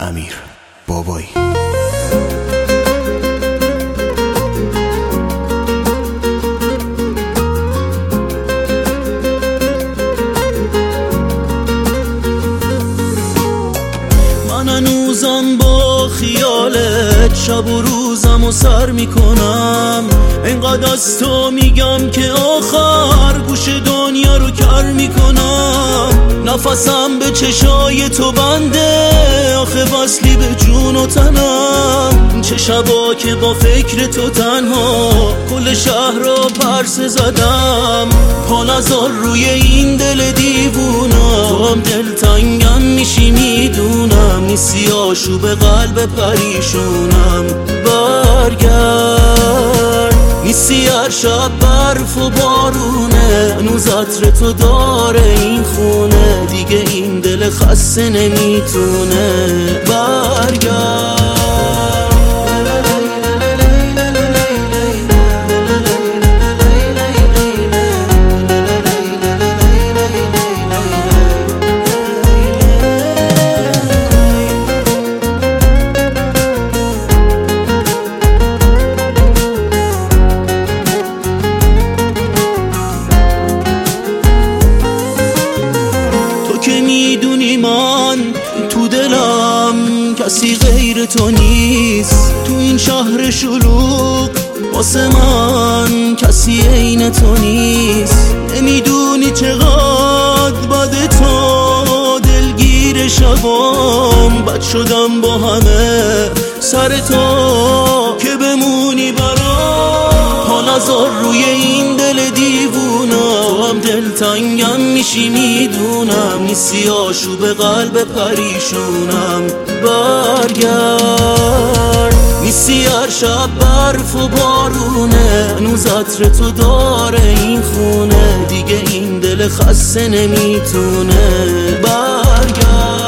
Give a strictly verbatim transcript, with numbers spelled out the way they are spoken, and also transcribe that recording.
امیر بابایی. من هنوزم با خیالت شب و روزم و سر میکنم، اینقدر از تو میگم که آخر گوش دنیا رو کر میکنم. نفسم به چشای تو بنده، آخه وصلی به جون و تنم. چه شبا که با فکر تو تنها کل شهر را پرسه زدم. پا نذار روی این دل دیوونا، تو هم دلتنگم میشی میدونم. نیستی آشوب قلب پریشونم، برگرد. نیستی هر شب برف و بارونه، هنوز عطر تو داره این خونه. دیگه این دل خسته نمیتونه، برگرد. که میدونی من تو دلم کسی غیر تو نیست. تو این شهر شلوغ واسه من کسی عین تو نیست. نمیدونی چقدر بد تو، دلگیر شبام بد شدم با همه سر تو که بمونی برام. پا نذار روی این دل دیوونا، تو هم دلتنگم میشی میدونم. نیستی آشوب قلب پریشونم، برگرد. نیستی هر شب برف و بارونه، هنوز عطر تو داره این خونه. دیگه این دل خسته نمیتونه، برگرد.